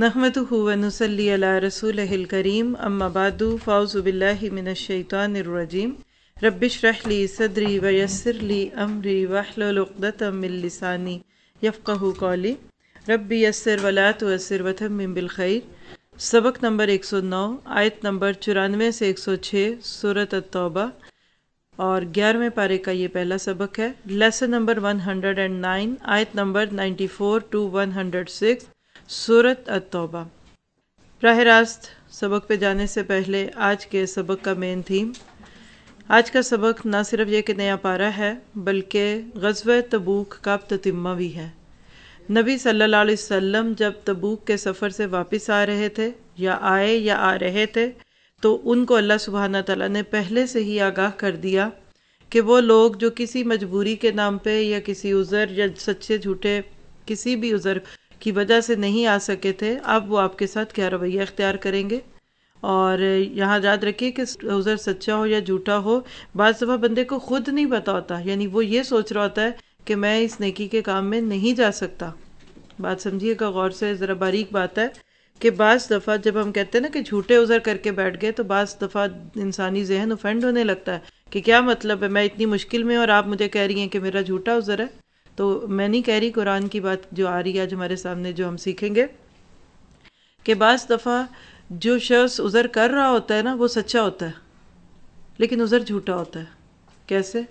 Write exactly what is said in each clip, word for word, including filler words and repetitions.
نحمدہ و نصلی علی رسولہ الکریم اما بعد فاعوذ باللہ من الشیطان الرجیم رب اشرح لی صدری ویسر لی امری واحلل عقدۃ من لسانی یفقہوا قولی رب یسر ولا تعسر وتمم بالخیر۔ سبق نمبر ایک سو نو، آیت نمبر چورانوے سے ایک سو چھ، سورۃ التوبہ اور گیارہویں پارے کا یہ پہلا سبق ہے۔ Lesson number one hundred and nine, آیت number ninety four two one hundred six, سورۃ التوبہ۔ براہ راست سبق پہ جانے سے پہلے آج کے سبق کا مین تھیم، آج کا سبق نہ صرف یہ کہ نیا پارہ ہے بلکہ غزوہ تبوک کا تتمہ بھی ہے۔ نبی صلی اللہ علیہ وسلم جب تبوک کے سفر سے واپس آ رہے تھے یا آئے یا آ رہے تھے تو ان کو اللہ سبحانہ تعالیٰ نے پہلے سے ہی آگاہ کر دیا کہ وہ لوگ جو کسی مجبوری کے نام پہ یا کسی عذر یا سچے جھوٹے کسی بھی عذر کی وجہ سے نہیں آ سکے تھے، اب وہ آپ کے ساتھ کیا رویہ اختیار کریں گے۔ اور یہاں یاد رکھیے کہ عذر سچا ہو یا جھوٹا ہو، بعض دفعہ بندے کو خود نہیں پتا ہوتا، یعنی وہ یہ سوچ رہا ہوتا ہے کہ میں اس نیکی کے کام میں نہیں جا سکتا۔ بات سمجھیے گا غور سے، ذرا باریک بات ہے کہ بعض دفعہ جب ہم کہتے ہیں نا کہ جھوٹے عذر کر کے بیٹھ گئے تو بعض دفعہ انسانی ذہن اوفینڈ ہونے لگتا ہے کہ کیا مطلب ہے، میں اتنی مشکل میں اور آپ مجھے کہہ رہی ہیں کہ میرا جھوٹا عذر ہے۔ تو میں نہیں کہہ رہی، قرآن کی بات جو آ رہی ہے آج ہمارے سامنے جو ہم سیکھیں گے کہ بعض دفعہ جو شخص عذر کر رہا ہوتا ہے نا وہ سچا ہوتا ہے لیکن عذر جھوٹا ہوتا ہے۔ کیسے؟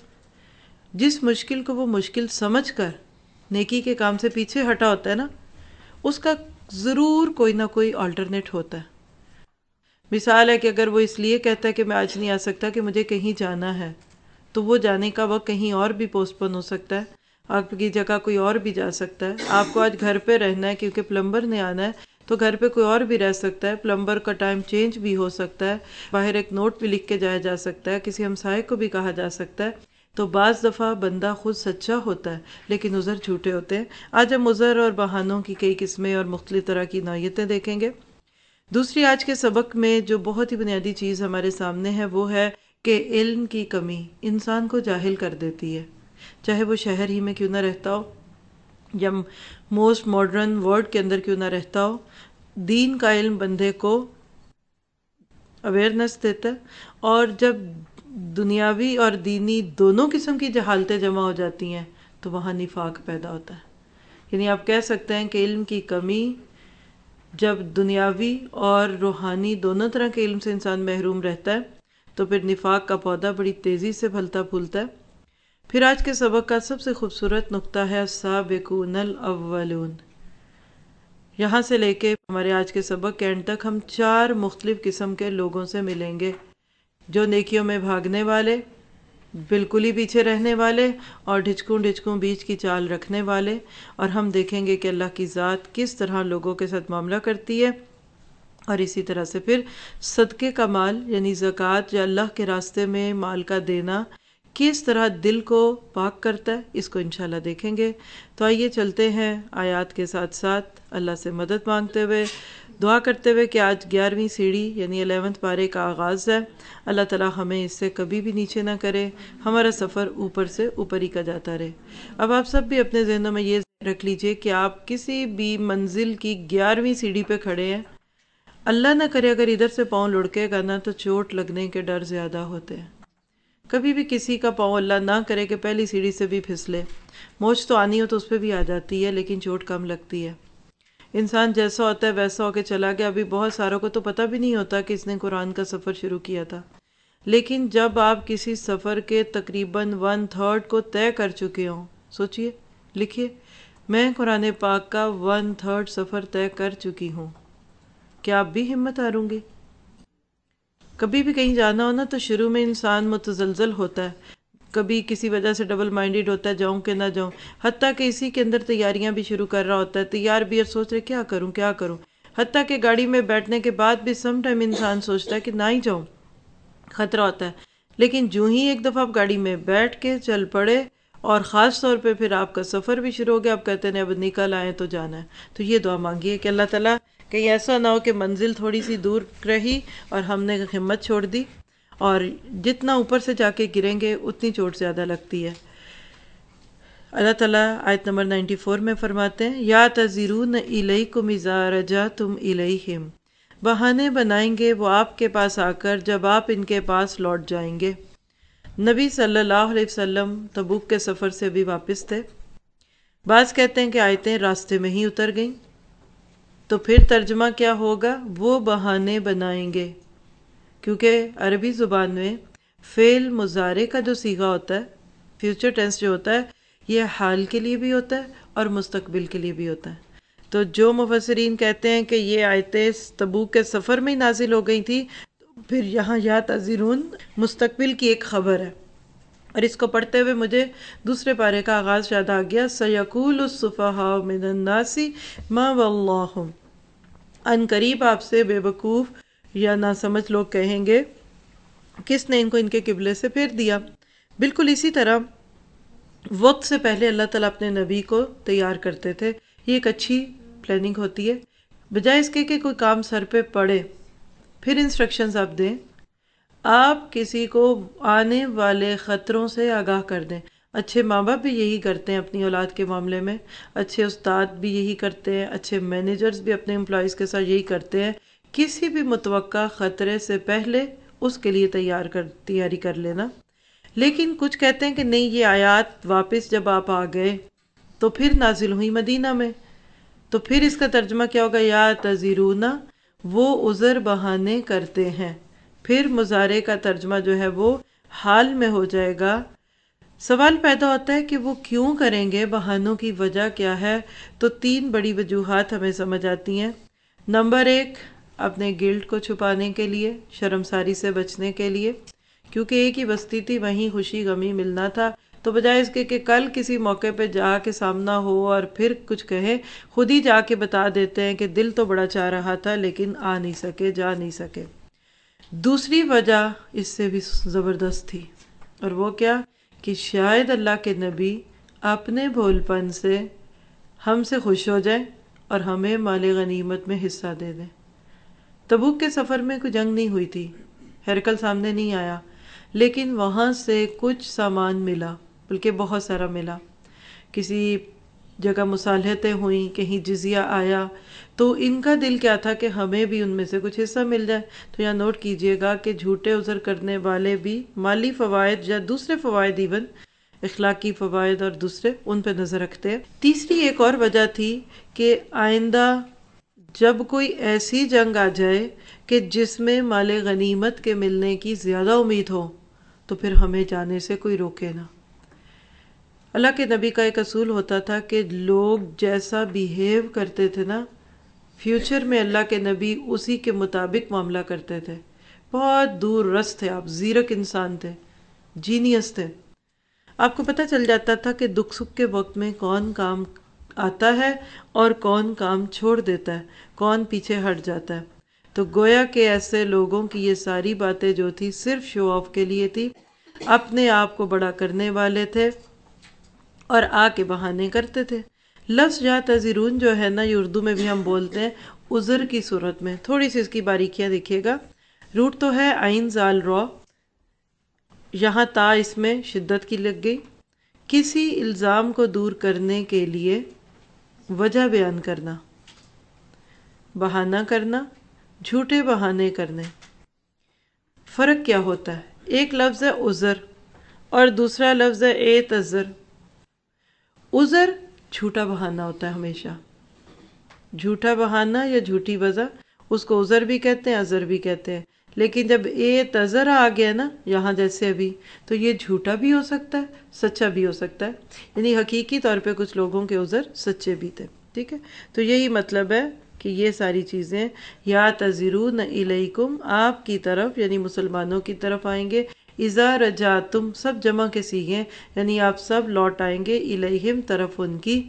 جس مشکل کو وہ مشکل سمجھ کر نیکی کے کام سے پیچھے ہٹا ہوتا ہے نا، اس کا ضرور کوئی نہ کوئی آلٹرنیٹ ہوتا ہے۔ مثال ہے کہ اگر وہ اس لیے کہتا ہے کہ میں آج نہیں آ سکتا کہ مجھے کہیں جانا ہے، تو وہ جانے کا وقت کہیں اور بھی پوسٹ پون ہو سکتا ہے، آپ کی جگہ کوئی اور بھی جا سکتا ہے۔ آپ کو آج گھر پہ رہنا ہے کیونکہ پلمبر نے آنا ہے تو گھر پہ کوئی اور بھی رہ سکتا ہے، پلمبر کا ٹائم چینج بھی ہو سکتا ہے، باہر ایک نوٹ بھی لکھ کے جایا جا سکتا ہے، کسی ہمسائے کو بھی کہا جا سکتا ہے۔ تو بعض دفعہ بندہ خود سچا ہوتا ہے لیکن عذر جھوٹے ہوتے ہیں۔ آج ہم عذر اور بہانوں کی کئی قسمیں اور مختلف طرح کی نوعیتیں دیکھیں گے۔ دوسری آج کے سبق میں جو بہت ہی بنیادی چیز ہمارے سامنے ہے وہ ہے کہ علم کی کمی انسان کو جاہل کر دیتی ہے، چاہے وہ شہر ہی میں کیوں نہ رہتا ہو یا موسٹ ماڈرن ورلڈ کے اندر کیوں نہ رہتا ہو۔ دین کا علم بندے کو اویئرنس دیتا ہے، اور جب دنیاوی اور دینی دونوں قسم کی جہالتیں جمع ہو جاتی ہیں تو وہاں نفاق پیدا ہوتا ہے۔ یعنی آپ کہہ سکتے ہیں کہ علم کی کمی جب دنیاوی اور روحانی دونوں طرح کے علم سے انسان محروم رہتا ہے تو پھر نفاق کا پودا بڑی تیزی سے پھلتا پھولتا ہے۔ پھر آج کے سبق کا سب سے خوبصورت نقطہ ہے السابقون الاولون۔ یہاں سے لے کے ہمارے آج کے سبق کے اینڈ تک ہم چار مختلف قسم کے لوگوں سے ملیں گے، جو نیکیوں میں بھاگنے والے، بالکل ہی پیچھے رہنے والے اور ڈھچکوں ڈھچکوں بیچ کی چال رکھنے والے۔ اور ہم دیکھیں گے کہ اللہ کی ذات کس طرح لوگوں کے ساتھ معاملہ کرتی ہے، اور اسی طرح سے پھر صدقے کا مال یعنی زکوٰۃ یا اللہ کے راستے میں مال کا دینا کس طرح دل کو پاک کرتا ہے، اس کو انشاءاللہ دیکھیں گے۔ تو آئیے چلتے ہیں آیات کے ساتھ ساتھ اللہ سے مدد مانگتے ہوئے، دعا کرتے ہوئے کہ آج گیارہویں سیڑھی یعنی الیونتھ پارے کا آغاز ہے، اللہ تعالیٰ ہمیں اس سے کبھی بھی نیچے نہ کرے، ہمارا سفر اوپر سے اوپر ہی کا جاتا رہے۔ اب آپ سب بھی اپنے ذہنوں میں یہ رکھ لیجئے کہ آپ کسی بھی منزل کی گیارہویں سیڑھی پہ کھڑے ہیں، اللہ نہ کرے اگر ادھر سے پاؤں لڑکے گا نا تو چوٹ لگنے کے ڈر زیادہ ہوتے ہیں۔ کبھی بھی کسی کا پاؤں اللہ نہ کرے کہ پہلی سیڑھی سے بھی پھسلے، موچ تو آنی ہو تو اس پہ بھی آ جاتی ہے لیکن چوٹ کم لگتی ہے۔ انسان جیسا ہوتا ہے ویسا ہو کے چلا گیا۔ ابھی بہت ساروں کو تو پتہ بھی نہیں ہوتا کہ اس نے قرآن کا سفر شروع کیا تھا، لیکن جب آپ کسی سفر کے تقریباً ون تھرڈ کو طے کر چکے ہوں، سوچئے، لکھیے، میں قرآن پاک کا ون تھرڈ سفر طے کر چکی ہوں، کیا آپ بھی ہمت ہاروں گی؟ کبھی بھی کہیں جانا ہو نا تو شروع میں انسان متزلزل ہوتا ہے، کبھی کسی وجہ سے ڈبل مائنڈیڈ ہوتا ہے، جاؤں کہ نہ جاؤں، حتیٰ کہ اسی کے اندر تیاریاں بھی شروع کر رہا ہوتا ہے، تیار بھی اور سوچ رہے کیا کروں کیا کروں، حتیٰ کہ گاڑی میں بیٹھنے کے بعد بھی سم ٹائم انسان سوچتا ہے کہ نہ ہی جاؤں، خطرہ ہوتا ہے۔ لیکن جو ہی ایک دفعہ آپ گاڑی میں بیٹھ کے چل پڑے اور خاص طور پہ پھر آپ کا سفر بھی شروع ہو گیا، آپ کہتے ہیں اب نکل آئے تو جانا ہے، تو یہ دعا مانگیے کہ اللہ تعالیٰ کہیں ایسا نہ ہو کہ منزل تھوڑی سی دور رہی اور ہم نے ہمت چھوڑ دی، اور جتنا اوپر سے جا کے گریں گے اتنی چوٹ زیادہ لگتی ہے۔ اللہ تعالیٰ آیت نمبر نائنٹی فور میں فرماتے ہیں یا تذرون الیکم اذا رجعتم الیہم، بہانے بنائیں گے وہ آپ کے پاس آ کر جب آپ ان کے پاس لوٹ جائیں گے۔ نبی صلی اللہ علیہ وسلم تبوک کے سفر سے بھی واپس تھے۔ بعض کہتے ہیں کہ آیتیں راستے میں ہی اتر گئیں، تو پھر ترجمہ کیا ہوگا؟ وہ بہانے بنائیں گے، کیونکہ عربی زبان میں فعل مضارع کا جو صیغہ ہوتا ہے، فیوچر ٹینس جو ہوتا ہے، یہ حال کے لیے بھی ہوتا ہے اور مستقبل کے لیے بھی ہوتا ہے۔ تو جو مفسرین کہتے ہیں کہ یہ آیتیں تبوک کے سفر میں ہی نازل ہو گئی تھی، تو پھر یہاں یا تذرون مستقبل کی ایک خبر ہے، اور اس کو پڑھتے ہوئے مجھے دوسرے پارے کا آغاز یاد آ گیا، سَيَقُولُ السُّفَهَاءُ مِنَ النَّاسِ مَا وَلَّاهُمْ، ان قریب آپ سے بے وقوف یا ناسمجھ لوگ کہیں گے کس نے ان کو ان کے قبلے سے پھیر دیا۔ بالکل اسی طرح وقت سے پہلے اللہ تعالیٰ اپنے نبی کو تیار کرتے تھے، یہ ایک اچھی پلاننگ ہوتی ہے، بجائے اس کے کہ کوئی کام سر پہ پڑے پھر انسٹرکشنز آپ دیں، آپ کسی کو آنے والے خطروں سے آگاہ کر دیں۔ اچھے ماں باپ بھی یہی کرتے ہیں اپنی اولاد کے معاملے میں، اچھے استاد بھی یہی کرتے ہیں، اچھے مینیجرز بھی اپنے امپلائیز کے ساتھ یہی کرتے ہیں، کسی بھی متوقع خطرے سے پہلے اس کے لیے تیار کر تیاری کر لینا۔ لیکن کچھ کہتے ہیں کہ نہیں، یہ آیات واپس جب آپ آ گئے تو پھر نازل ہوئی مدینہ میں، تو پھر اس کا ترجمہ کیا ہوگا؟ یا تذرون، وہ عذر بہانے کرتے ہیں۔ پھر مضارع کا ترجمہ جو ہے وہ حال میں ہو جائے گا۔ سوال پیدا ہوتا ہے کہ وہ کیوں کریں گے، بہانوں کی وجہ کیا ہے؟ تو تین بڑی وجوہات ہمیں سمجھ آتی ہیں۔ نمبر ایک، اپنے گلٹ کو چھپانے کے لیے، شرمساری سے بچنے کے لیے، کیونکہ ایک ہی بستی تھی، وہیں خوشی غمی ملنا تھا، تو بجائے اس کے کہ کل کسی موقع پہ جا کے سامنا ہو اور پھر کچھ کہے، خود ہی جا کے بتا دیتے ہیں کہ دل تو بڑا چاہ رہا تھا لیکن آ نہیں سکے، جا نہیں سکے۔ دوسری وجہ اس سے بھی زبردست تھی، اور وہ کیا کہ شاید اللہ کے نبی اپنے بھول پن سے ہم سے خوش ہو جائیں اور ہمیں مال غنیمت میں حصہ دے دیں۔ تبوک کے سفر میں کوئی جنگ نہیں ہوئی تھی، ہرکل سامنے نہیں آیا، لیکن وہاں سے کچھ سامان ملا، بلکہ بہت سارا ملا۔ کسی جگہ مصالحتیں ہوئیں، کہیں جزیہ آیا، تو ان کا دل کیا تھا کہ ہمیں بھی ان میں سے کچھ حصہ مل جائے۔ تو یہاں نوٹ کیجئے گا کہ جھوٹے عذر کرنے والے بھی مالی فوائد یا دوسرے فوائد، ایون اخلاقی فوائد اور دوسرے، ان پہ نظر رکھتے ہیں۔ تیسری ایک اور وجہ تھی کہ آئندہ جب کوئی ایسی جنگ آ جائے کہ جس میں مال غنیمت کے ملنے کی زیادہ امید ہو، تو پھر ہمیں جانے سے کوئی روکے نہ۔ اللہ کے نبی کا ایک اصول ہوتا تھا کہ لوگ جیسا بیہیو کرتے تھے نا، فیوچر میں اللہ کے نبی اسی کے مطابق معاملہ کرتے تھے۔ بہت دور رس تھے آپ، زیرک انسان تھے، جینیس تھے۔ آپ کو پتہ چل جاتا تھا کہ دکھ سکھ کے وقت میں کون کام آتا ہے اور کون کام چھوڑ دیتا ہے، کون پیچھے ہٹ جاتا ہے۔ تو گویا کہ ایسے لوگوں کی یہ ساری باتیں جو تھی صرف شو آف کے لیے تھی، اپنے آپ کو بڑا کرنے والے تھے اور آ کے بہانے کرتے تھے۔ لفظ یا تذرون جو ہے نا، یہ اردو میں بھی ہم بولتے ہیں عذر کی صورت میں۔ تھوڑی سی اس کی باریکیاں دیکھیے گا۔ روٹ تو ہے عین زال را، یہاں تا اس میں شدت کی لگ گئی، کسی الزام کو دور کرنے کے لیے وجہ بیان کرنا، بہانہ کرنا، جھوٹے بہانے کرنے۔ فرق کیا ہوتا ہے؟ ایک لفظ ہے عذر اور دوسرا لفظ ہے اعتذر۔ عذر جھوٹا بہانہ ہوتا ہے، ہمیشہ جھوٹا بہانہ یا جھوٹی وجہ، اس کو عذر بھی کہتے ہیں، عذر بھی کہتے ہیں۔ لیکن جب اعتذر آ گیا نا، یہاں جیسے ابھی، تو یہ جھوٹا بھی ہو سکتا ہے، سچا بھی ہو سکتا ہے، یعنی حقیقی طور پہ کچھ لوگوں کے عذر سچے بھی تھے۔ ٹھیک ہے، تو یہی مطلب ہے کہ یہ ساری چیزیں یا تذرون الیکم، آپ کی طرف یعنی مسلمانوں کی طرف آئیں گے، اذا رجعتم سب جمع کے صیغے، یعنی آپ سب لوٹ آئیں گے، الیہم طرف ان کی۔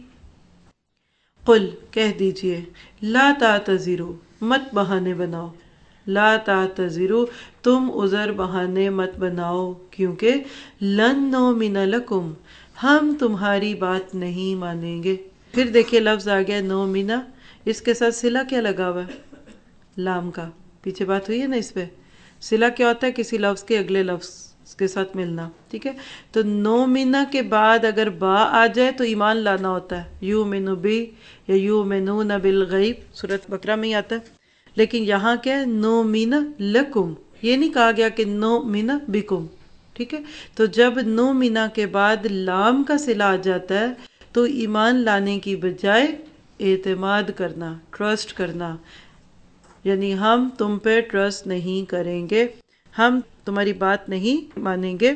قل کہہ دیجئے، لا تعتذروا مت بہانے بناؤ، لا تعتذروا تم عذر بہانے مت بناؤ، کیونکہ لن نؤمن لکم ہم تمہاری بات نہیں مانیں گے۔ پھر دیکھیے لفظ آ گیا نؤمن، اس کے ساتھ صلہ کیا لگا ہوا ہے؟ لام کا۔ پیچھے بات ہوئی ہے نا اس پہ، صلہ کیا ہوتا ہے؟ کسی لفظ کے اگلے لفظ اس کے ساتھ ملنا، ٹھیک ہے؟ تو نومنا کے بعد اگر با آ جائے تو ایمان لانا ہوتا ہے، یؤمن بی یا یؤمنون بالغیب، سورۃ بقرہ میں ہی آتا ہے۔ لیکن یہاں کیا ہے؟ نومن لکم، یہ نہیں کہا گیا کہ نومن بکم، ٹھیک ہے؟ تو جب نومنا کے بعد لام کا صلہ آ جاتا ہے تو ایمان لانے کی بجائے اعتماد کرنا، ٹرسٹ کرنا، یعنی ہم تم پہ ٹرسٹ نہیں کریں گے، ہم تمہاری بات نہیں مانیں گے۔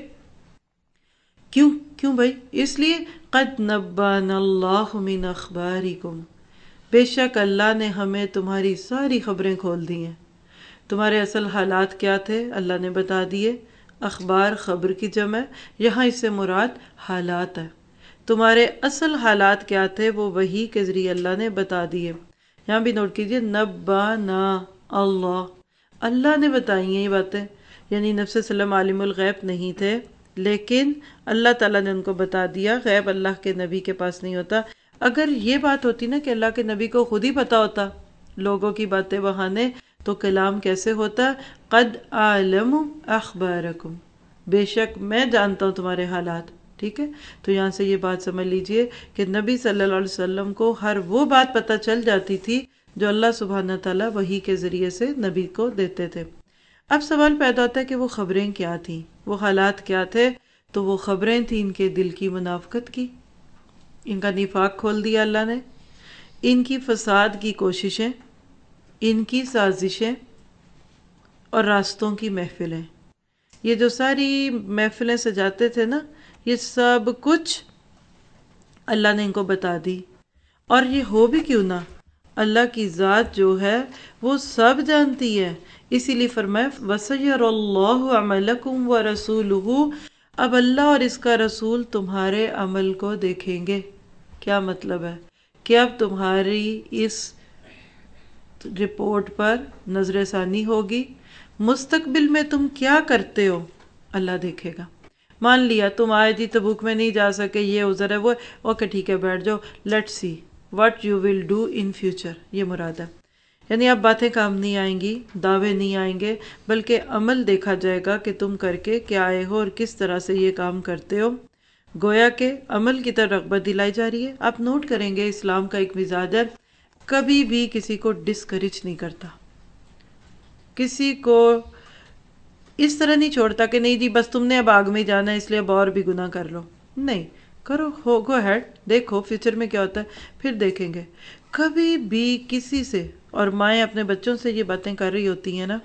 کیوں کیوں بھائی؟ اس لیے قد نبانا اللہ من اخبارکم، بے شک اللہ نے ہمیں تمہاری ساری خبریں کھول دی ہیں۔ تمہارے اصل حالات کیا تھے اللہ نے بتا دیے۔ اخبار خبر کی جمع ہے، یہاں اس سے مراد حالات ہے۔ تمہارے اصل حالات کیا تھے وہ وحی کے ذریعے اللہ نے بتا دیے۔ یہاں بھی نوٹ کیجئے نبانا اللہ، اللہ نے بتائی ہیں یہ باتیں، یعنی نبی صلی اللہ علیہ وسلم عالم الغیب نہیں تھے، لیکن اللہ تعالیٰ نے ان کو بتا دیا۔ غیب اللہ کے نبی کے پاس نہیں ہوتا۔ اگر یہ بات ہوتی نا کہ اللہ کے نبی کو خود ہی پتا ہوتا لوگوں کی باتیں بہانے، تو کلام کیسے ہوتا؟ قد اعلم اخبارکم، بے شک میں جانتا ہوں تمہارے حالات، ٹھیک ہے؟ تو یہاں سے یہ بات سمجھ لیجئے کہ نبی صلی اللہ علیہ وسلم کو ہر وہ بات پتہ چل جاتی تھی جو اللہ سبحانہ تعالیٰ وحی کے ذریعے سے نبی کو دیتے تھے۔ اب سوال پیدا ہوتا ہے کہ وہ خبریں کیا تھیں، وہ حالات کیا تھے؟ تو وہ خبریں تھیں ان کے دل کی منافقت کی، ان کا نفاق کھول دیا اللہ نے، ان کی فساد کی کوششیں، ان کی سازشیں اور راستوں کی محفلیں۔ یہ جو ساری محفلیں سجاتے تھے نا، یہ سب کچھ اللہ نے ان کو بتا دی۔ اور یہ ہو بھی کیوں نہ، اللہ کی ذات جو ہے وہ سب جانتی ہے، اسی لیے فرمایا وَسَيَرَ اللَّهُ عَمَلَكُمْ وَرَسُولُهُ، اب اللہ اور اس کا رسول تمہارے عمل کو دیکھیں گے۔ کیا مطلب ہے؟ کہ اب تمہاری اس رپورٹ پر نظر ثانی ہوگی، مستقبل میں تم کیا کرتے ہو اللہ دیکھے گا۔ مان لیا تم آئے جی تبوک میں نہیں جا سکے، یہ عذر ہے وہ، اوکے ٹھیک ہے بیٹھ جاؤ، let see what you will do in future, یہ مراد ہے۔ یعنی اب باتیں کام نہیں آئیں گی، دعوے نہیں آئیں گے، بلکہ عمل دیکھا جائے گا کہ تم کر کے کیا آئے ہو اور کس طرح سے یہ کام کرتے ہو۔ گویا کہ عمل کی طرف رغبت دلائی جا رہی ہے۔ آپ نوٹ کریں گے اسلام کا ایک مزاج ہے، کبھی بھی کسی کو ڈسکریج نہیں کرتا، کسی کو اس طرح نہیں چھوڑتا کہ نہیں جی بس تم نے اب آگ میں جانا ہے اس لیے اب اور بھی گناہ کر لو، نہیں کرو، ہو گو ہیڈ، دیکھو فیوچر میں کیا ہوتا ہے پھر دیکھیں گے۔ کبھی بھی کسی سے، اور مائیں اپنے بچوں سے یہ باتیں کر رہی ہوتی ہیں نا،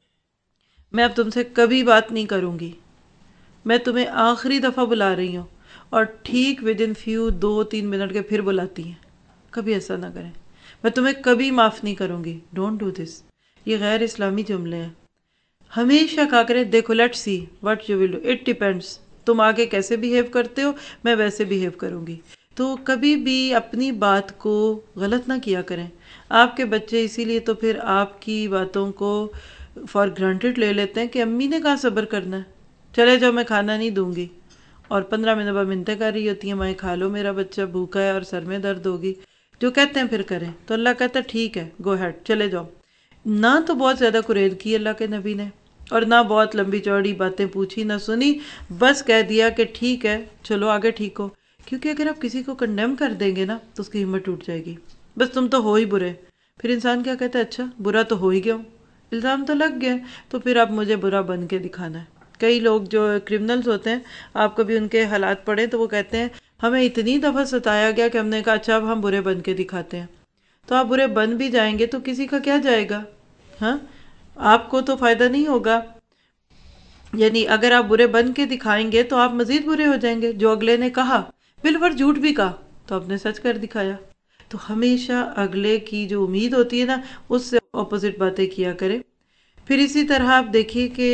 میں اب تم سے کبھی بات نہیں کروں گی، میں تمہیں آخری دفعہ بلا رہی ہوں، اور ٹھیک ود ان فیو دو تین منٹ کے پھر بلاتی ہیں۔ کبھی ایسا نہ کریں، میں تمہیں کبھی معاف نہیں کروں گی، ڈونٹ ڈو دس، یہ غیر اسلامی جملے ہیں۔ ہمیشہ کہا کریں دیکھو let see what you will do, it depends, تم آگے کیسے بیہیو کرتے ہو میں ویسے بیہیو کروں گی۔ تو کبھی بھی اپنی بات کو غلط نہ کیا کریں۔ آپ کے بچے اسی لیے تو پھر آپ کی باتوں کو فار گرانٹیڈ لے لیتے ہیں کہ امی نے کہاں صبر کرنا ہے، چلے جاؤ میں کھانا نہیں دوں گی، اور پندرہ منٹ بعد منتیں کر رہی ہوتی ہیں مائیں کھا لو میرا بچہ بھوکا ہے اور سر میں درد ہوگی، جو کہتے ہیں پھر کریں۔ تو اللہ کہتا ہے ٹھیک ہے گو ہیڈ چلے جاؤ۔ نہ تو بہت زیادہ قرید کی اللہ کے نبی نے، اور نہ بہت لمبی چوڑی باتیں پوچھی نہ سنی، بس کہہ دیا کہ ٹھیک ہے چلو آگے ٹھیک ہو۔ کیونکہ اگر آپ کسی کو کنڈیم کر دیں گے نا تو اس کی ہمت ٹوٹ جائے گی، بس تم تو ہو ہی برے، پھر انسان کیا کہتا ہے اچھا برا تو ہو ہی گیا ہوں، الزام تو لگ گیا تو پھر آپ مجھے برا بن کے دکھانا ہے۔ کئی لوگ جو کرمنلز ہوتے ہیں آپ کبھی ان کے حالات پڑھیں تو وہ کہتے ہیں ہمیں اتنی دفعہ ستایا گیا کہ ہم نے کہا اچھا اب ہم برے بن کے دکھاتے ہیں۔ تو آپ برے بن بھی جائیں گے تو کسی کا کیا جائے گا؟ ہاں آپ کو تو فائدہ نہیں ہوگا، یعنی اگر آپ برے بن کے دکھائیں گے تو آپ مزید برے ہو جائیں گے۔ جو اگلے نے کہا بالفر جھوٹ بھی کہا تو آپ نے سچ کر دکھایا۔ تو ہمیشہ اگلے کی جو امید ہوتی ہے نا اس سے اپوزٹ باتیں کیا کرے۔ پھر اسی طرح آپ دیکھیے کہ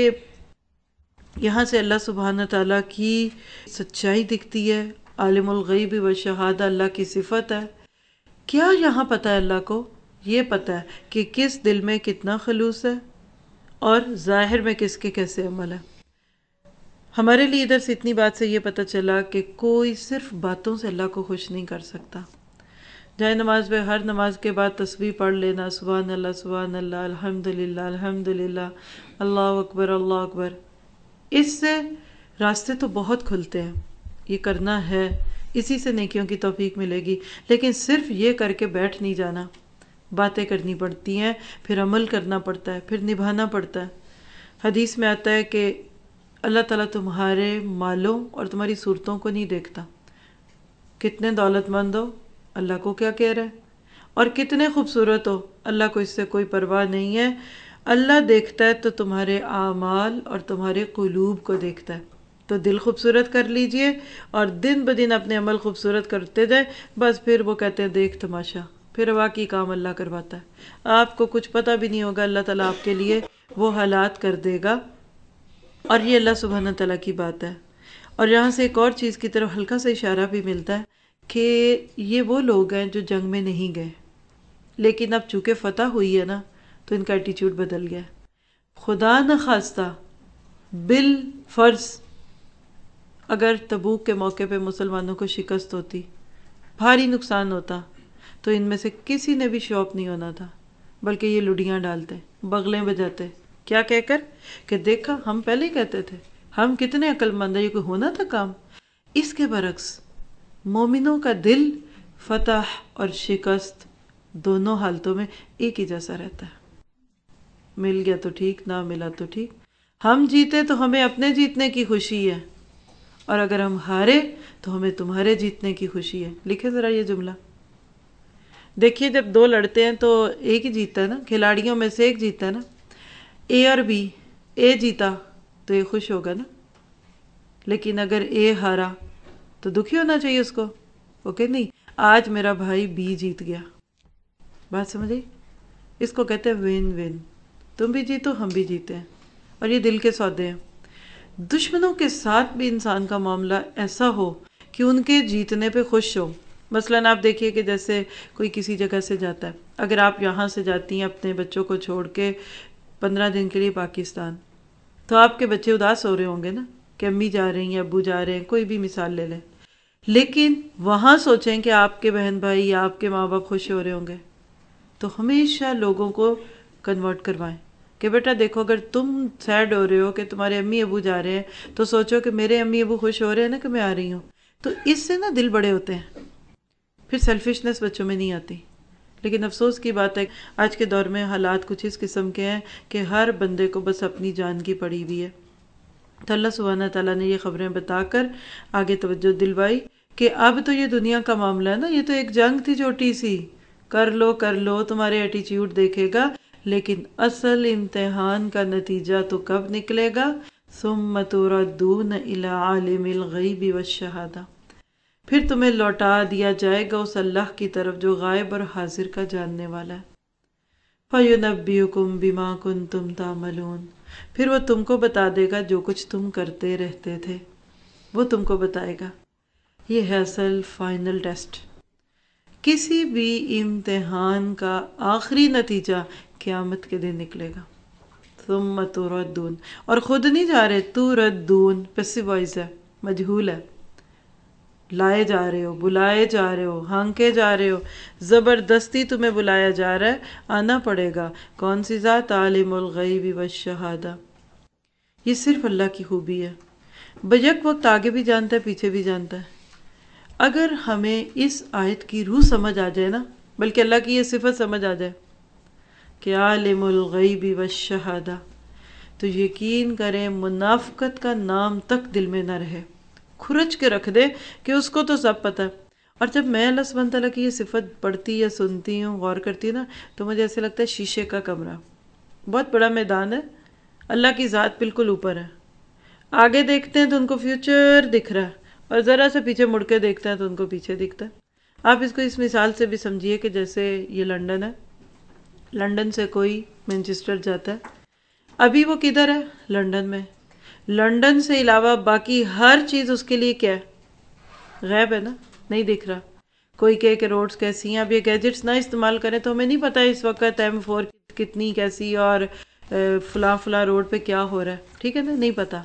یہاں سے اللہ سبحانہ تعالیٰ کی سچائی دکھتی ہے، عالم الغیب و شہادہ اللہ کی صفت ہے۔ کیا یہاں پتہ ہے اللہ کو؟ یہ پتہ ہے کہ کس دل میں کتنا خلوص ہے اور ظاہر میں کس کے کیسے عمل ہے۔ ہمارے لیے ادھر سے اتنی بات سے یہ پتہ چلا کہ کوئی صرف باتوں سے اللہ کو خوش نہیں کر سکتا۔ جائے نماز میں ہر نماز کے بعد تسبیح پڑھ لینا، سبحان اللہ سبحان اللہ الحمدللہ الحمدللہ اللہ اکبر اللہ اکبر، اس سے راستے تو بہت کھلتے ہیں، یہ کرنا ہے، اسی سے نیکیوں کی توفیق ملے گی، لیکن صرف یہ کر کے بیٹھ نہیں جانا، باتیں کرنی پڑتی ہیں، پھر عمل کرنا پڑتا ہے، پھر نبھانا پڑتا ہے۔ حدیث میں آتا ہے کہ اللہ تعالیٰ تمہارے مالوں اور تمہاری صورتوں کو نہیں دیکھتا، کتنے دولت مند ہو اللہ کو کیا کہہ رہا ہے، اور کتنے خوبصورت ہو اللہ کو اس سے کوئی پرواہ نہیں ہے۔ اللہ دیکھتا ہے تو تمہارے اعمال اور تمہارے قلوب کو دیکھتا ہے، تو دل خوبصورت کر لیجئے اور دن بدن اپنے عمل خوبصورت کرتے جائیں، بس پھر وہ کہتے ہیں دیکھ تماشا، پھر واقعی کام اللہ کرواتا ہے، آپ کو کچھ پتہ بھی نہیں ہوگا، اللہ تعالیٰ آپ کے لیے وہ حالات کر دے گا۔ اور یہ اللہ سبحانہ تعالیٰ کی بات ہے۔ اور یہاں سے ایک اور چیز کی طرف ہلکا سا اشارہ بھی ملتا ہے کہ یہ وہ لوگ ہیں جو جنگ میں نہیں گئے، لیکن اب چونکہ فتح ہوئی ہے نا تو ان کا ایٹیچیوڈ بدل گیا ہے۔ خدا نخواستہ بالفرض اگر تبوک کے موقع پہ مسلمانوں کو شکست ہوتی، بھاری نقصان ہوتا، تو ان میں سے کسی نے بھی شوپ نہیں ہونا تھا، بلکہ یہ لڑیاں ڈالتے، بغلیں بجاتے، کیا کہہ کر کہ دیکھا ہم پہلے ہی کہتے تھے، ہم کتنے عقل مند ہیں، یہ کوئی ہونا تھا کام۔ اس کے برعکس مومنوں کا دل فتح اور شکست دونوں حالتوں میں ایک ہی جیسا رہتا ہے، مل گیا تو ٹھیک، نہ ملا تو ٹھیک، ہم جیتے تو ہمیں اپنے جیتنے کی خوشی ہے، اور اگر ہم ہارے تو ہمیں تمہارے جیتنے کی خوشی ہے۔ لکھیں ذرا یہ جملہ، دیکھیے جب دو لڑتے ہیں تو ایک ہی جیتتا ہے نا، کھلاڑیوں میں سے ایک جیتتا ہے نا، اے اور بی، اے جیتا تو اے خوش ہوگا نا، لیکن اگر اے ہارا تو دکھی ہونا چاہیے اس کو، اوکے نہیں، آج میرا بھائی بی جیت گیا، بات سمجھے؟ اس کو کہتے ہیں وین وین، تم بھی جیتو ہم بھی جیتے ہیں، اور یہ دل کے سودے ہیں۔ دشمنوں کے ساتھ بھی انسان کا معاملہ ایسا ہو کہ ان کے جیتنے پہ خوش ہو۔ مثلاً آپ دیکھیے کہ جیسے کوئی کسی جگہ سے جاتا ہے، اگر آپ یہاں سے جاتی ہیں اپنے بچوں کو چھوڑ کے پندرہ دن کے لیے پاکستان، تو آپ کے بچے اداس ہو رہے ہوں گے نا کہ امی جا رہی ہیں، ابو جا رہے ہیں، کوئی بھی مثال لے لیں، لیکن وہاں سوچیں کہ آپ کے بہن بھائی یا آپ کے ماں باپ خوش ہو رہے ہوں گے، تو ہمیشہ لوگوں کو کنورٹ کروائیں کہ بیٹا دیکھو اگر تم سیڈ ہو رہے ہو کہ تمہارے امی ابو جا رہے ہیں تو سوچو کہ میرے امی ابو خوش ہو رہے ہیں نا کہ میں آ رہی ہوں، تو اس سے نا دل بڑے ہوتے ہیں، پھر سیلفشنس بچوں میں نہیں آتی۔ لیکن افسوس کی بات ہے آج کے دور میں حالات کچھ اس قسم کے ہیں کہ ہر بندے کو بس اپنی جان کی پڑی ہوئی ہے۔ تو اللہ سبحانہ تعالیٰ نے یہ خبریں بتا کر آگے توجہ دلوائی کہ اب تو یہ دنیا کا معاملہ ہے نا، یہ تو ایک جنگ تھی چھوٹی سی، کر لو کر لو، تمہارے ایٹیچیوڈ دیکھے گا، لیکن اصل امتحان کا نتیجہ تو کب نکلے گا؟ ثم تردون الی عالم الغیب والشہادہ، پھر تمہیں لوٹا دیا جائے گا اس اللہ کی طرف جو غائب اور حاضر کا جاننے والا ہے۔ فَيُنَبِّئُكُم بِمَا كُنتُمْ تَعْمَلُونَ، پھر وہ تم کو بتا دے گا جو کچھ تم کرتے رہتے تھے، وہ تم کو بتائے گا۔ یہ ہے اصل فائنل ٹیسٹ، کسی بھی امتحان کا آخری نتیجہ قیامت کے دن نکلے گا۔ ثم تردون، اور خود نہیں جا رہے، تردون پیسو وائز ہے، مجہول ہے، لائے جا رہے ہو، بلائے جا رہے ہو، ہانکے جا رہے ہو، زبردستی تمہیں بلایا جا رہا ہے، آنا پڑے گا۔ کون سی ذات؟ عالم الغیب والشہادہ، یہ صرف اللہ کی خوبی ہے، بیک وقت آگے بھی جانتا ہے پیچھے بھی جانتا ہے۔ اگر ہمیں اس آیت کی روح سمجھ آ جائے نا، بلکہ اللہ کی یہ صفت سمجھ آ جائے کہ عالم الغیب والشہادہ، تو یقین کریں منافقت کا نام تک دل میں نہ رہے، کھرچ کے رکھ دے کہ اس کو تو سب پتہ ہے۔ اور جب میں اللہ سبحانہ تعالیٰ کی یہ صفت پڑھتی یا سنتی ہوں، غور کرتی ہوں نا، تو مجھے ایسے لگتا ہے شیشے کا کمرہ، بہت بڑا میدان ہے، اللہ کی ذات بالکل اوپر ہے، آگے دیکھتے ہیں تو ان کو فیوچر دکھ رہا ہے، اور ذرا سے پیچھے مڑ کے دیکھتے ہیں تو ان کو پیچھے دکھتا ہے۔ آپ اس کو اس مثال سے بھی سمجھیے کہ جیسے یہ لنڈن ہے، لنڈن سے کوئی مینچسٹر جاتا ہے، ابھی وہ کدھر ہے؟ لنڈن میں، لنڈن سے علاوہ باقی ہر چیز اس کے لیے کیا ہے؟ غیب ہے نا، نہیں دکھ رہا۔ کوئی کہے کہ روڈز کیسی ہیں، اب یہ گیجٹس نہ استعمال کریں تو ہمیں نہیں پتہ اس وقت ایم فور کتنی کیسی اور فلاں فلاں روڈ پہ کیا ہو رہا ہے، ٹھیک ہے نا، نہیں پتہ۔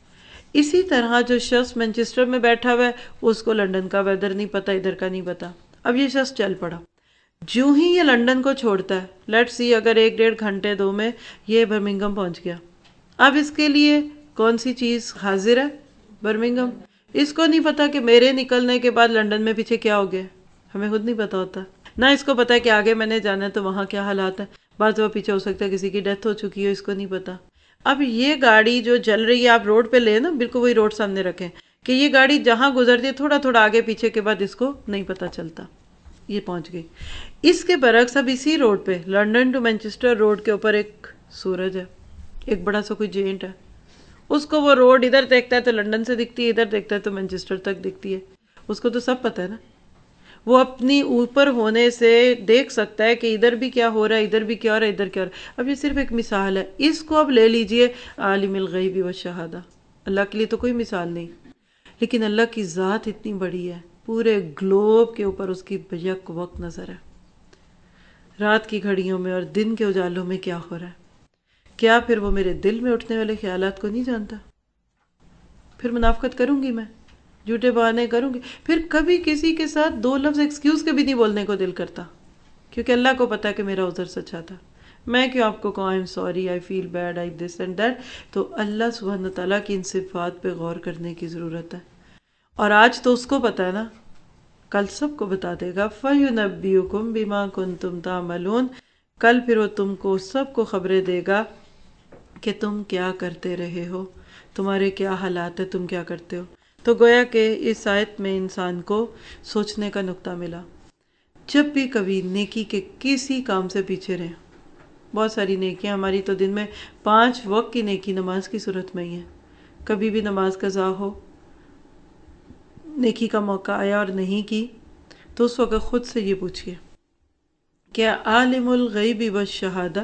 اسی طرح جو شخص مینچسٹر میں بیٹھا ہوا ہے اس کو لنڈن کا ویدر نہیں پتہ، ادھر کا نہیں پتہ۔ اب یہ شخص چل پڑا، جو ہی یہ لنڈن کو چھوڑتا ہے، لیٹ سی اگر ایک ڈیڑھ گھنٹے دو میں یہ برمنگم پہنچ گیا، اب اس کے لیے کون سی چیز حاضر ہے؟ برمنگھم. اس کو نہیں پتا کہ میرے نکلنے کے بعد لنڈن میں پیچھے کیا ہو گیا، ہمیں خود نہیں پتا ہوتا. نہ اس کو پتا ہے کہ آگے میں نے جانا ہے تو وہاں کیا حالات ہیں. بعض وہ پیچھے ہو سکتا ہے کسی کی ڈیتھ ہو چکی ہو، اس کو نہیں پتا. اب یہ گاڑی جو چل رہی ہے آپ روڈ پہ لے نا، بالکل وہی روڈ سامنے رکھیں کہ یہ گاڑی جہاں گزرتی ہے تھوڑا تھوڑا آگے پیچھے کے بعد اس کو نہیں پتا چلتا یہ پہنچ گئی. اس کے برعکس اب اسی روڈ پہ لنڈن ٹو مینچسٹر روڈ کے اوپر ایک سورج ہے، ایک بڑا سا کوئی جینٹ ہے. اس کو وہ روڈ ادھر دیکھتا ہے تو لنڈن سے دکھتی ہے، ادھر دیکھتا ہے تو مینچسٹر تک دکھتی ہے. اس کو تو سب پتہ ہے نا، وہ اپنی اوپر ہونے سے دیکھ سکتا ہے کہ ادھر بھی کیا ہو رہا ہے، ادھر بھی کیا ہو رہا ہے، ادھر کیا ہو رہا ہے. اب یہ صرف ایک مثال ہے، اس کو اب لے لیجئے عالم الغیب والشہادہ. اللہ کے لیے تو کوئی مثال نہیں، لیکن اللہ کی ذات اتنی بڑی ہے، پورے گلوب کے اوپر اس کی بیک وقت نظر ہے. رات کی گھڑیوں میں اور دن کے اجالوں میں کیا ہو رہا ہے. کیا پھر وہ میرے دل میں اٹھنے والے خیالات کو نہیں جانتا؟ پھر منافقت کروں گی، میں جھوٹے بہانے کروں گی، پھر کبھی کسی کے ساتھ دو لفظ ایکسکیوز کے بھی نہیں بولنے کو دل کرتا، کیونکہ اللہ کو پتا ہے کہ میرا عذر سچا تھا. میں کیوں آپ کو کہوں I am sorry, I feel bad, I this and that. تو اللہ سبحانہ تعالیٰ کی ان صفات پہ غور کرنے کی ضرورت ہے. اور آج تو اس کو پتا ہے نا، کل سب کو بتا دے گا. فَيُنَبِّئُكُم بِمَا كُنتُمْ تَعْمَلُونَ. کل پھر وہ تم کو سب کو خبریں دے گا کہ تم کیا کرتے رہے ہو، تمہارے کیا حالات ہیں، تم کیا کرتے ہو. تو گویا کہ اس آیت میں انسان کو سوچنے کا نقطہ ملا. جب بھی کبھی نیکی کے کسی کام سے پیچھے رہیں، بہت ساری نیکیاں ہماری تو دن میں پانچ وقت کی نیکی نماز کی صورت میں ہی ہے. کبھی بھی نماز قضا ہو، نیکی کا موقع آیا اور نہیں کی، تو اس وقت خود سے یہ پوچھئے کیا عالم الغیب والشہادہ،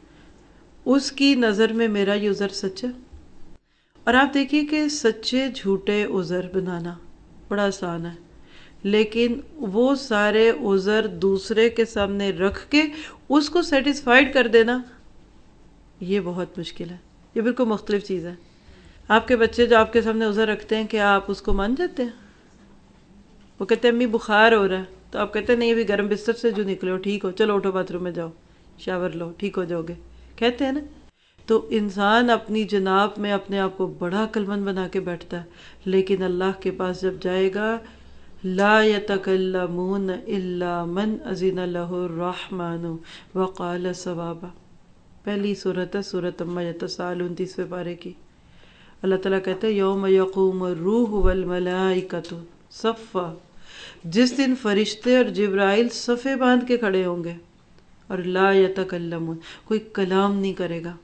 اس کی نظر میں میرا یہ عذر سچا؟ اور آپ دیکھیے کہ سچے جھوٹے عذر بنانا بڑا آسان ہے، لیکن وہ سارے عذر دوسرے کے سامنے رکھ کے اس کو سیٹسفائیڈ کر دینا، یہ بہت مشکل ہے. یہ بالکل مختلف چیز ہے. آپ کے بچے جو آپ کے سامنے عذر رکھتے ہیں، کیا آپ اس کو مان جاتے ہیں؟ وہ کہتے ہیں امی بخار ہو رہا ہے، تو آپ کہتے ہیں نہیں ابھی گرم بستر سے جو نکلے ہو ٹھیک ہو، چلو اٹھو باتھ روم میں جاؤ، شاور لو، ٹھیک ہو جاؤ گے، کہتے ہیں نا. تو انسان اپنی جناب میں اپنے آپ کو بڑا عقل مند بنا کے بیٹھتا ہے، لیکن اللہ کے پاس جب جائے گا، لا يتکلمون الا من اذن له الرحمن وقال صوابا. پہلی سورت ہے سورۃ عما یتساءلون، تیسویں پارے کی. اللہ تعالیٰ کہتے ہیں یوم یقوم الروح والملائکۃ صفا، جس دن فرشتے اور جبرائیل صفے باندھ کے کھڑے ہوں گے، اور لا یتکلمون، کوئی کلام نہیں کرے گا،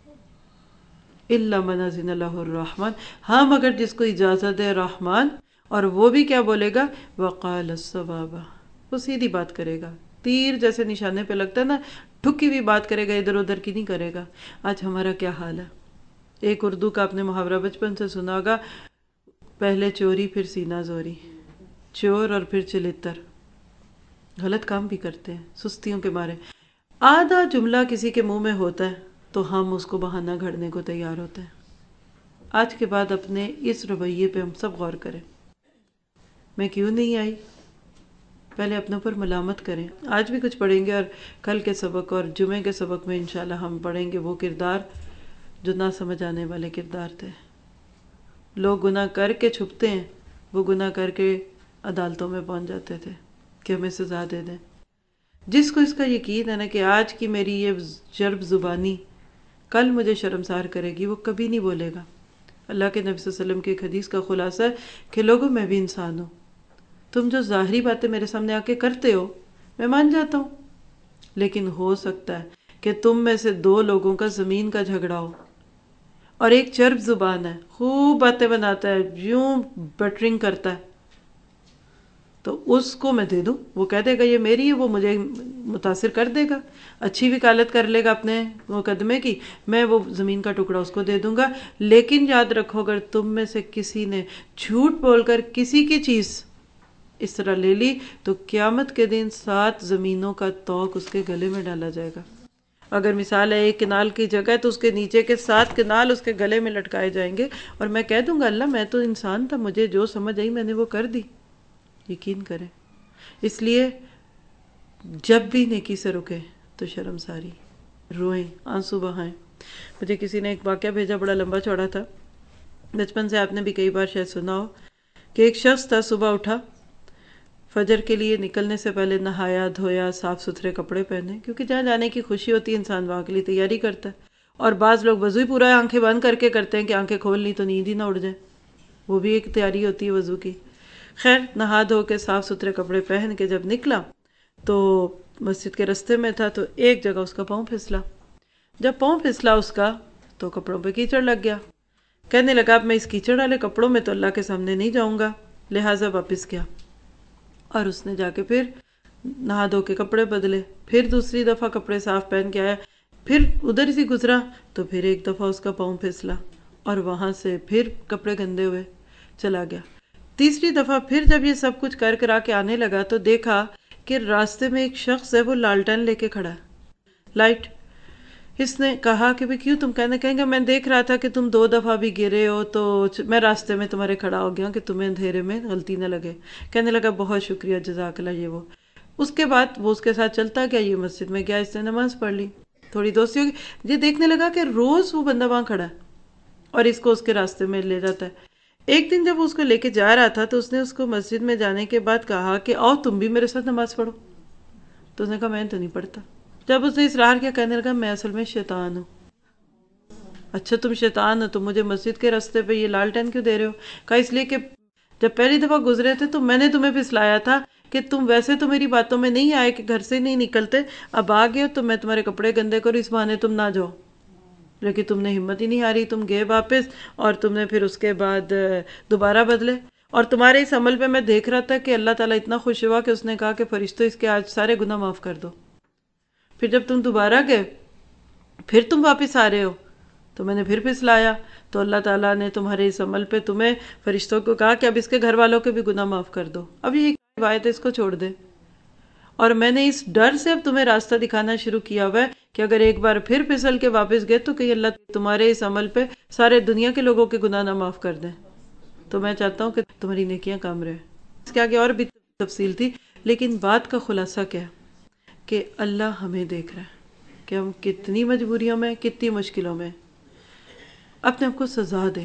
الا من اذن له الرحمن، ہاں مگر جس کو اجازت ہے رحمان، اور وہ بھی کیا بولے گا، وقال الصواب، وہ سیدھی بات کرے گا، تیر جیسے نشانے پہ لگتا ہے نا، ٹھکی ہوئی بات کرے گا، ادھر ادھر کی نہیں کرے گا. آج ہمارا کیا حال ہے؟ ایک اردو کا آپ نے محاورہ بچپن سے سنا ہوگا، پہلے چوری پھر سینہ زوری، چور اور پھر چلتر. غلط کام بھی کرتے ہیں سستیوں کے مارے. آدھا جملہ کسی کے منہ میں ہوتا ہے تو ہم اس کو بہانہ گھڑنے کو تیار ہوتے ہیں. آج کے بعد اپنے اس رویے پہ ہم سب غور کریں. میں کیوں نہیں آئی؟ پہلے اپنے اوپر ملامت کریں. آج بھی کچھ پڑھیں گے اور کل کے سبق اور جمعے کے سبق میں انشاءاللہ ہم پڑھیں گے وہ کردار جو نہ سمجھ آنے والے کردار تھے. لوگ گناہ کر کے چھپتے ہیں، وہ گناہ کر کے عدالتوں میں پہنچ جاتے تھے کہ ہمیں سزا دے دیں. جس کو اس کا یقین ہے نا کہ آج کی میری یہ جرب زبانی کل مجھے شرمسار کرے گی، وہ کبھی نہیں بولے گا. اللہ کے نبی صلی اللہ علیہ وسلم کی ایک حدیث کا خلاصہ ہے کہ لوگوں میں بھی انسان ہوں، تم جو ظاہری باتیں میرے سامنے آ کے کرتے ہو میں مان جاتا ہوں، لیکن ہو سکتا ہے کہ تم میں سے دو لوگوں کا زمین کا جھگڑا ہو، اور ایک چرب زبان ہے، خوب باتیں بناتا ہے، یوں بٹرنگ کرتا ہے، تو اس کو میں دے دوں، وہ کہہ دے گا یہ میری ہے، وہ مجھے متاثر کر دے گا، اچھی وکالت کر لے گا اپنے مقدمے کی، میں وہ زمین کا ٹکڑا اس کو دے دوں گا. لیکن یاد رکھو اگر تم میں سے کسی نے جھوٹ بول کر کسی کی چیز اس طرح لے لی تو قیامت کے دن سات زمینوں کا توق اس کے گلے میں ڈالا جائے گا. اگر مثال ہے ایک کنال کی جگہ تو اس کے نیچے کے سات کنال اس کے گلے میں لٹکائے جائیں گے، اور میں کہہ دوں گا اللہ میں تو انسان تھا، مجھے جو سمجھ آئی میں نے وہ کر دی. یقین کریں. اس لیے جب بھی نیکی سے رکے تو شرمساری، روئیں، آنسو بہائیں. مجھے کسی نے ایک واقعہ بھیجا، بڑا لمبا چوڑا تھا. بچپن سے آپ نے بھی کئی بار شاید سنا ہو کہ ایک شخص تھا، صبح اٹھا، فجر کے لیے نکلنے سے پہلے نہایا دھویا، صاف ستھرے کپڑے پہنے، کیونکہ جہاں جانے کی خوشی ہوتی ہے انسان وہاں کے لیے تیاری کرتا ہے، اور بعض لوگ وضو ہی پورا آنکھیں بند کر کے کرتے ہیں کہ آنکھیں کھول لی تو نیند ہی نہ اڑ جائے، وہ بھی ایک تیاری ہوتی ہے وضو کی۔ خیر، نہا دھو کے صاف ستھرے کپڑے پہن کے جب نکلا تو مسجد کے راستے میں تھا، تو ایک جگہ اس کا پاؤں پھسلا۔ جب پاؤں پھسلا اس کا تو کپڑوں پہ کیچڑ لگ گیا۔ کہنے لگا اب میں اس کیچڑ والے کپڑوں میں تو اللہ کے سامنے نہیں جاؤں گا، لہٰذا واپس گیا، اور اس نے جا کے پھر نہا دھو کے کپڑے بدلے، پھر دوسری دفعہ کپڑے صاف پہن کے آیا، پھر ادھر سے گزرا تو پھر ایک دفعہ اس کا پاؤں پھسلا، اور وہاں سے پھر کپڑے گندے ہوئے چلا گیا۔ تیسری دفعہ پھر جب یہ سب کچھ کر کرا کے آنے لگا تو دیکھا کہ راستے میں ایک شخص ہے، وہ لالٹین لے کے کھڑا ہے، لائٹ۔ اس نے کہا کہ بھئی کیوں؟ تم کہنے کہیں گے میں دیکھ رہا تھا کہ تم دو دفعہ بھی گرے ہو تو میں راستے میں تمہارے کھڑا ہو گیا کہ تمہیں اندھیرے میں غلطی نہ لگے۔ کہنے لگا بہت شکریہ، جزاک اللہ، یہ وہ۔ اس کے بعد وہ اس کے ساتھ چلتا گیا، یہ مسجد میں گیا، اس نے نماز پڑھ لی، تھوڑی دوستی ہوگی، یہ دیکھنے لگا کہ روز وہ بندہ وہاں کھڑا ہے اور اس کو اس کے راستے میں لے جاتا ہے۔ ایک دن جب وہ اس کو لے کے جا رہا تھا تو اس نے اس کو مسجد میں جانے کے بعد کہا کہ آؤ تم بھی میرے ساتھ نماز پڑھو، تو اس نے کہا میں تو نہیں پڑھتا۔ جب اس نے اصرار کیا، کہنے لگا میں اصل میں شیطان ہوں۔ اچھا تم شیطان ہو تو مجھے مسجد کے راستے پہ یہ لالٹین کیوں دے رہے ہو؟ کہا اس لیے کہ جب پہلی دفعہ گزرے تھے تو میں نے تمہیں پھسلایا تھا کہ تم ویسے تو میری باتوں میں نہیں آئے کہ گھر سے نہیں نکلتے، اب آ گئے تو میں تمہارے کپڑے گندے کروں، اس بہانے تم نہ جاؤ، لیکن تم نے ہمت ہی نہیں ہاری، تم گئے واپس، اور تم نے پھر اس کے بعد دوبارہ بدلے، اور تمہارے اس عمل پہ میں دیکھ رہا تھا کہ اللہ تعالیٰ اتنا خوش ہوا کہ اس نے کہا کہ فرشتوں اس کے آج سارے گناہ معاف کر دو۔ پھر جب تم دوبارہ گئے پھر تم واپس آ رہے ہو تو میں نے پھر پھسلایا، تو اللہ تعالیٰ نے تمہارے اس عمل پہ تمہیں فرشتوں کو کہا کہ اب اس کے گھر والوں کے بھی گناہ معاف کر دو، اب یہ روایت ہے اس کو چھوڑ دے، اور میں نے اس ڈر سے اب تمہیں راستہ دکھانا شروع کیا ہوا ہے کہ اگر ایک بار پھر پھسل کے واپس گئے تو کہ اللہ تمہارے اس عمل پہ سارے دنیا کے لوگوں کے گناہ نہ معاف کر دیں، تو میں چاہتا ہوں کہ تمہاری نیکیاں کام رہے۔ اس کے آگے اور بھی تفصیل تھی، لیکن بات کا خلاصہ کیا ہے کہ اللہ ہمیں دیکھ رہا ہے کہ ہم کتنی مجبوریوں میں، کتنی مشکلوں میں، اپنے آپ کو سزا دے،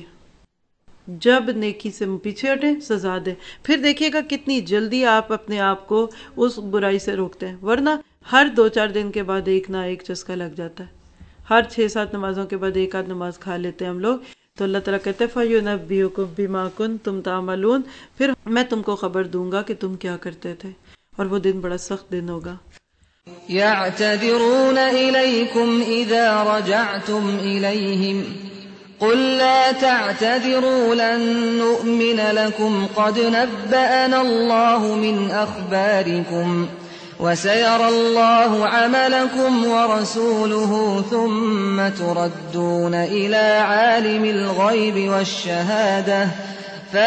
جب نیکی سے پیچھے ہٹیں سزا دے، پھر دیکھیے گا کتنی جلدی آپ اپنے آپ کو اس برائی سے روکتے ہیں، ورنہ ہر دو چار دن کے بعد ایک نہ ایک چسکا لگ جاتا ہے، ہر چھ سات نمازوں کے بعد ایک آدھ نماز کھا لیتے ہیں ہم لوگ، تو اللہ تعالیٰ کہتے ہیں فَيُنَبِّئُكُم بِمَا كُنتُمْ تَعْمَلُونَ، پھر میں تم کو خبر دوں گا کہ تم کیا کرتے تھے، اور وہ دن بڑا سخت دن ہوگا۔ يعتذرون إليكم إذا رجعتم إليهم قل لا تعتذروا لن نؤمن لكم قد نبأنا الله من أخباركم وسيرى الله عملكم ورسوله ثم تردون إلى عالم الغيب والشهادة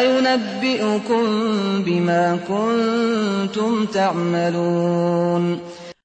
فينبئكم بما كنتم تعملون۔